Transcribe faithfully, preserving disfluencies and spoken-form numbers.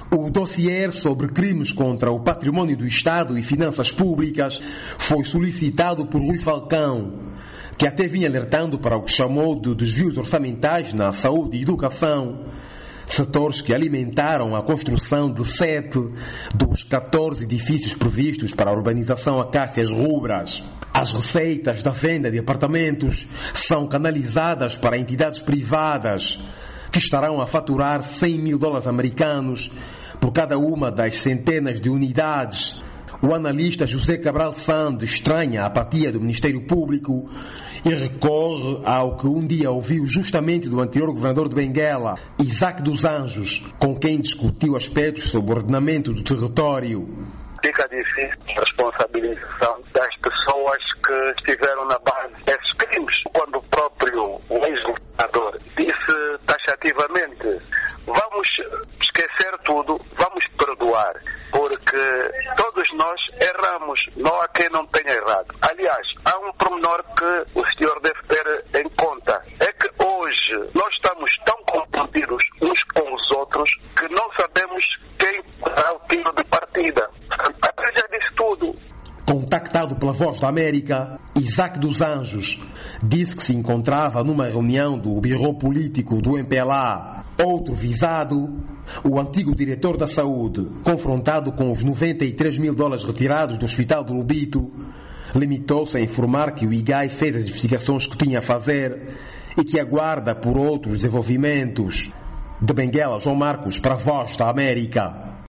O dossiê sobre crimes contra o património do Estado e finanças públicas foi solicitado por Rui Falcão, que até vinha alertando para o que chamou de desvios orçamentais na saúde e educação, setores que alimentaram a construção de sete dos catorze edifícios previstos para a urbanização Acácias Rubras. As receitas da venda de apartamentos são canalizadas para entidades privadas que estarão a faturar cem mil dólares americanos por cada uma das centenas de unidades. O analista José Cabral Santos estranha a apatia do Ministério Público e recorre ao que um dia ouviu justamente do anterior governador de Benguela, Isaac dos Anjos, com quem discutiu aspectos sobre o ordenamento do território. Fica difícil a responsabilização das pessoas que estiveram na base desses crimes, quando o próprio ex-governador disse taxativamente: vamos esquecer tudo, vamos perdoar, porque todos nós erramos, não há quem não tenha errado. Aliás, há um pormenor que o senhor deve ter em conta, é que hoje nós estamos tão comprometidos uns com os outros que não sabemos quem é o tiro de partida. Até já disse tudo. Contactado pela Voz da América, Isaac dos Anjos disse que se encontrava numa reunião do Bureau Político do M P L A. Outro visado, o antigo diretor da saúde, confrontado com os noventa e três mil dólares retirados do Hospital do Lubito, limitou-se a informar que o I G A I fez as investigações que tinha a fazer e que aguarda por outros desenvolvimentos. De Benguela, João Marcos, para a Voz da América.